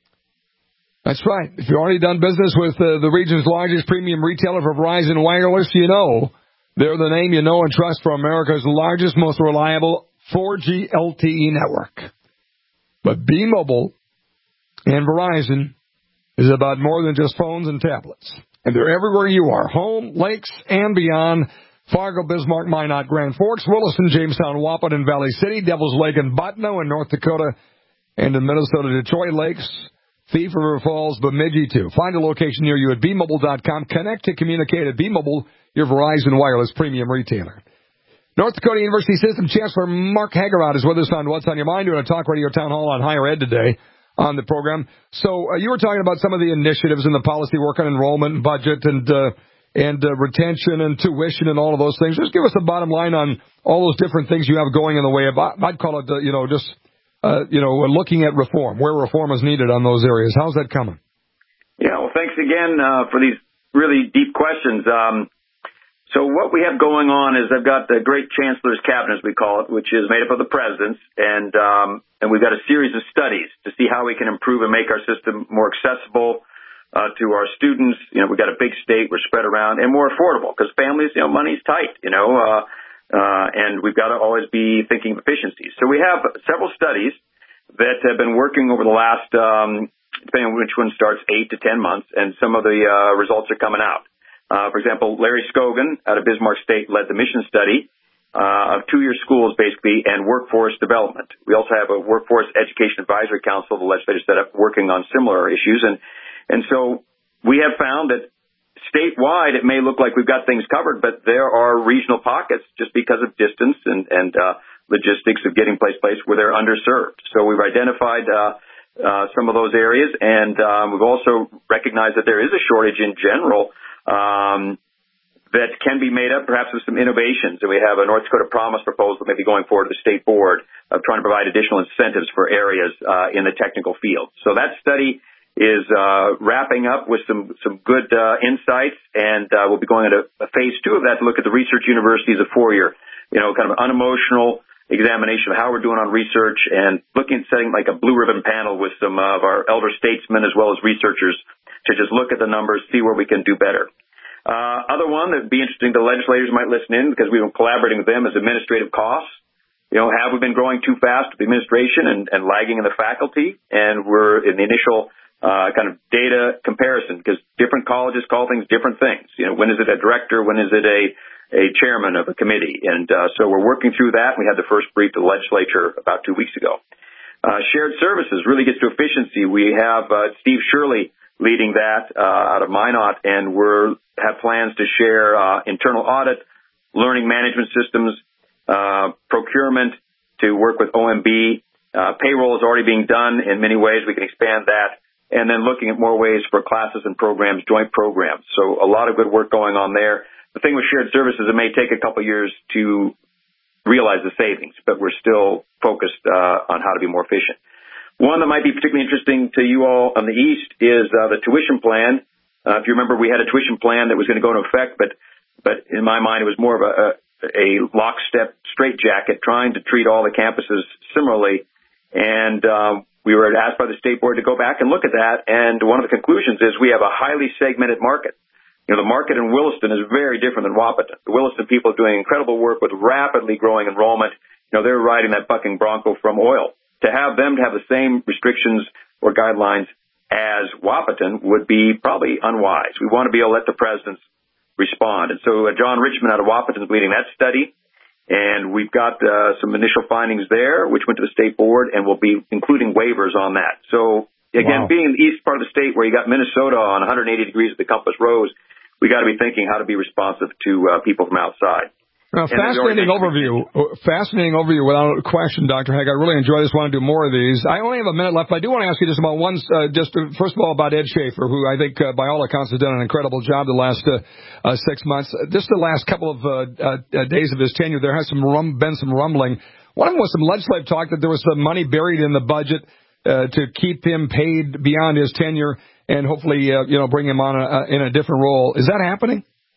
That's right. If you've already done business with uh, the region's largest premium retailer for Verizon Wireless, you know they're the name you know and trust for America's largest, most reliable four G L T E network. But B-Mobile and Verizon is about more than just phones and tablets. And they're everywhere you are, home, lakes, and beyond. Fargo, Bismarck, Minot, Grand Forks, Williston, Jamestown, Wahpeton, Valley City, Devil's Lake, and Botno in North Dakota, and in Minnesota, Detroit Lakes, Thief River Falls, Bemidji, too. Find a location near you at B Mobile dot com. Connect to communicate at B-Mobile, your Verizon Wireless premium retailer. North Dakota University System Chancellor Mark Hagerott is with us on What's on Your Mind, doing a talk radio town hall on higher ed today on the program. So uh, you were talking about some of the initiatives and the policy work on enrollment and budget and uh, and uh, retention and tuition and all of those things. Just give us the bottom line on all those different things you have going in the way of, I'd call it, uh, you know, just, uh, you know, looking at reform, where reform is needed on those areas. How's that coming? Yeah, well, thanks again uh, for these really deep questions. Um, so what we have going on is I've got the Great Chancellor's Cabinet, as we call it, which is made up of the presidents, and um, and we've got a series of studies to see how we can improve and make our system more accessible uh, to our students. You know, we've got a big state, we're spread around, and more affordable, because families, you know, money's tight, you know, uh, uh, and we've got to always be thinking of efficiencies. So we have several studies that have been working over the last, um, depending on which one starts, eight to ten months, and some of the uh, results are coming out. Uh, for example, Larry Scogan out of Bismarck State led the mission study uh, of two-year schools, basically, and workforce development. We also have a Workforce Education Advisory Council, the legislature set up, working on similar issues. And, and so we have found that statewide it may look like we've got things covered, but there are regional pockets just because of distance and, and uh, logistics of getting place to place where they're underserved. So we've identified uh, uh, some of those areas, and um, we've also recognized that there is a shortage in general Um, that can be made up perhaps with some innovations. And we have a North Dakota Promise proposal maybe going forward to the state board of trying to provide additional incentives for areas uh, in the technical field. So that study is uh, wrapping up with some, some good uh, insights, and uh, we'll be going into a phase two of that to look at the research universities of four-year, you know, kind of an unemotional examination of how we're doing on research and looking at setting like a blue ribbon panel with some of our elder statesmen as well as researchers to just look at the numbers, see where we can do better. Uh, other one that would be interesting, the legislators might listen in because we've been collaborating with them, is administrative costs. You know, have we been growing too fast with the administration and, and lagging in the faculty? And we're in the initial uh, kind of data comparison because different colleges call things different things. You know, when is it a director? When is it a, a chairman of a committee? And uh, so we're working through that. We had the first brief to the legislature about two weeks ago. Uh, shared services really gets to efficiency. We have uh, Steve Shirley leading that uh, out of Minot, and we have plans to share uh, internal audit, learning management systems, uh, procurement to work with O M B. Uh, payroll is already being done in many ways. We can expand that. And then looking at more ways for classes and programs, joint programs. So a lot of good work going on there. The thing with shared services, it may take a couple years to realize the savings, but we're still focused uh, on how to be more efficient. One that might be particularly interesting to you all on the East is uh, the tuition plan. Uh, if you remember, we had a tuition plan that was going to go into effect, but but in my mind, it was more of a, a, a lockstep straitjacket trying to treat all the campuses similarly. And um, we were asked by the state board to go back and look at that. And one of the conclusions is we have a highly segmented market. You know, the market in Williston is very different than Wahpeton. The Williston people are doing incredible work with rapidly growing enrollment. You know, they're riding that bucking bronco from oil. To have them to have the same restrictions or guidelines as Wahpeton would be probably unwise. We want to be able to let the presidents respond. And so uh, John Richmond out of Wahpeton is leading that study, and we've got uh, some initial findings there, which went to the state board, and we'll be including waivers on that. So, again, wow. Being in the east part of the state where you got Minnesota on one hundred eighty degrees of the compass rose, we got to be thinking how to be responsive to uh, people from outside. Uh, fascinating overview. Fascinating overview without a question, Doctor Hagerott. I really enjoy this. Want to do more of these. I only have a minute left, but I do want to ask you just about one, uh, just to, first of all about Ed Schaefer, who I think uh, by all accounts has done an incredible job the last uh, uh, six months. Just the last couple of uh, uh, days of his tenure, there has some rum, been some rumbling. One of them was some legislative talk that there was some money buried in the budget uh, to keep him paid beyond his tenure and hopefully, uh, you know, bring him on a, a, in a different role. Is that happening?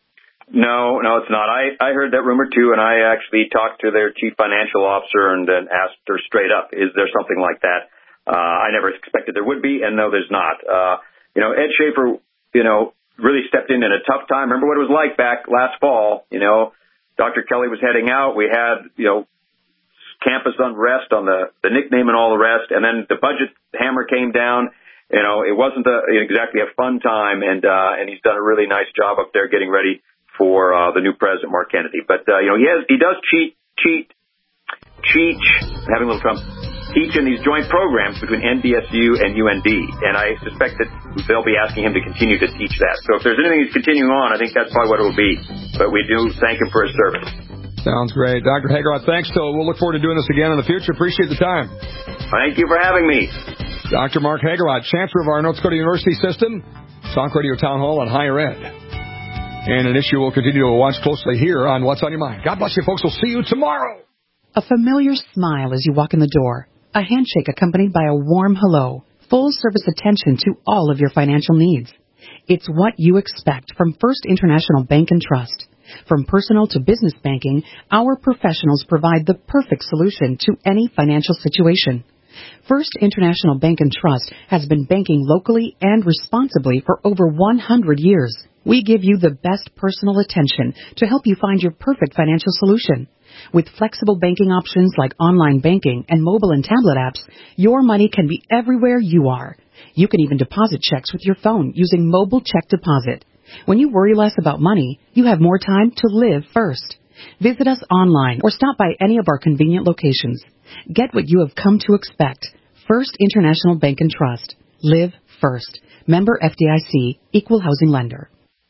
No, no, it's not. I, I heard that rumor too, and I actually talked to their chief financial officer and then asked her straight up, is there something like that? Uh, I never expected there would be, and no, there's not. Uh, you know, Ed Schaefer, you know, really stepped in in a tough time. Remember what it was like back last fall, you know, Doctor Kelly was heading out. We had, you know, campus unrest on the, the nickname and all the rest, and then the budget hammer came down. You know, it wasn't a, exactly a fun time, and, uh, and he's done a really nice job up there getting ready for uh, the new president, Mark Kennedy. But, uh, you know, he has, he does cheat, cheat, cheat, having a little trouble, teach in these joint programs between N D S U and U N D. And I suspect that they'll be asking him to continue to teach that. So if there's anything he's continuing on, I think that's probably what it will be. But we do thank him for his service. Sounds great. Doctor Hageroth, thanks. So we'll look forward to doing this again in the future. Appreciate the time. Thank you for having me. Doctor Mark Hageroth, Chancellor of our North Dakota University System, Talk Radio Town Hall on Higher Ed. And an issue we'll continue to watch closely here on What's on Your Mind. God bless you, folks. We'll see you tomorrow. A familiar smile as you walk in the door. A handshake accompanied by a warm hello. Full service attention to all of your financial needs. It's what you expect from First International Bank and Trust. From personal to business banking, our professionals provide the perfect solution to any financial situation. First International Bank and Trust has been banking locally and responsibly for over one hundred years. We give you the best personal attention to help you find your perfect financial solution. With flexible banking options like online banking and mobile and tablet apps, your money can be everywhere you are. You can even deposit checks with your phone using mobile check deposit. When you worry less about money, you have more time to live first. Visit us online or stop by any of our convenient locations. Get what you have come to expect. First International Bank and Trust. Live first. Member F D I C. Equal housing lender.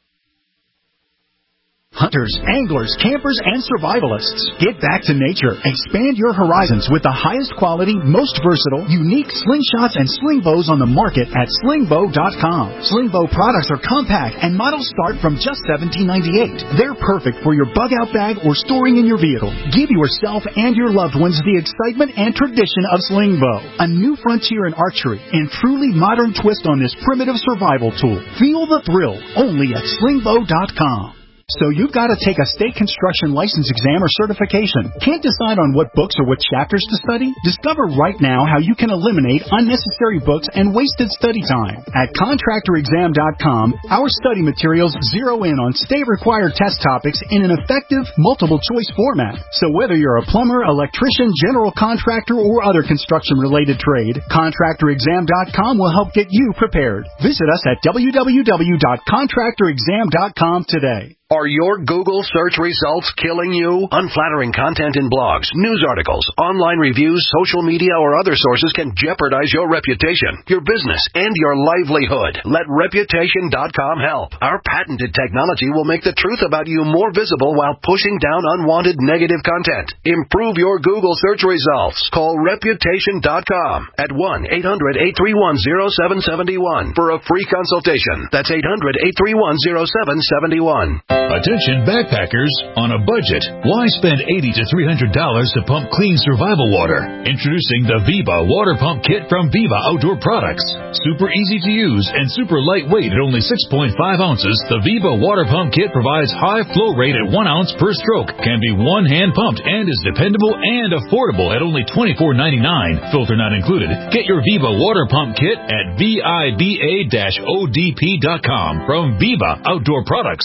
Hunters, anglers, campers, and survivalists. Get back to nature. Expand your horizons with the highest quality, most versatile, unique slingshots and sling bows on the market at sling bow dot com. Sling bow products are compact and models start from just seventeen ninety-eight. They're perfect for your bug-out bag or storing in your vehicle. Give yourself and your loved ones the excitement and tradition of sling bow. A new frontier in archery and truly modern twist on this primitive survival tool. Feel the thrill only at sling bow dot com. So you've got to take a state construction license exam or certification. Can't decide on what books or what chapters to study? Discover right now how you can eliminate unnecessary books and wasted study time. At contractor exam dot com, our study materials zero in on state-required test topics in an effective, multiple-choice format. So whether you're a plumber, electrician, general contractor, or other construction-related trade, contractor exam dot com will help get you prepared. Visit us at w w w dot contractor exam dot com today. Are your Google search results killing you? Unflattering content in blogs, news articles, online reviews, social media, or other sources can jeopardize your reputation, your business, and your livelihood. Let reputation dot com help. Our patented technology will make the truth about you more visible while pushing down unwanted negative content. Improve your Google search results. Call reputation dot com at one eight hundred eight three one zero seven seven one for a free consultation. That's eight hundred eight three one zero seven seven one. Attention backpackers on a budget. Why spend eighty to three hundred dollars to pump clean survival water? Introducing the Viva Water Pump Kit from Viva Outdoor Products. Super easy to use and super lightweight at only six point five ounces, the Viva Water Pump Kit provides high flow rate at one ounce per stroke, can be one hand pumped, and is dependable and affordable at only twenty-four ninety-nine. Filter not included. Get your Viva Water Pump Kit at viva dash o d p dot com from Viva Outdoor Products.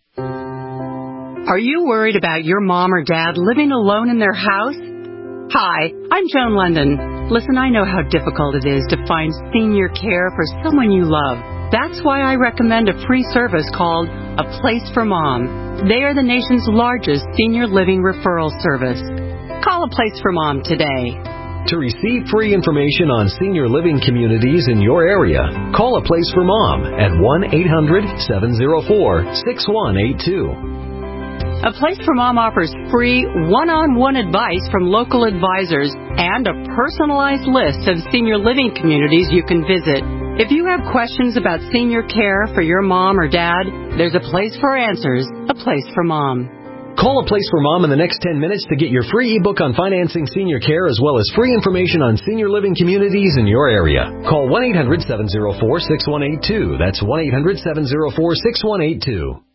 Are you worried about your mom or dad living alone in their house? Hi, I'm Joan London. Listen, I know how difficult it is to find senior care for someone you love. That's why I recommend a free service called A Place for Mom. They are the nation's largest senior living referral service. Call A Place for Mom today. To receive free information on senior living communities in your area, call A Place for Mom at one eight hundred seven oh four six one eight two. A Place for Mom offers free one-on-one advice from local advisors and a personalized list of senior living communities you can visit. If you have questions about senior care for your mom or dad, there's a place for answers, A Place for Mom. Call A Place for Mom in the next ten minutes to get your free ebook on financing senior care as well as free information on senior living communities in your area. Call one eight hundred seven oh four six one eight two. That's one eight hundred seven oh four six one eight two.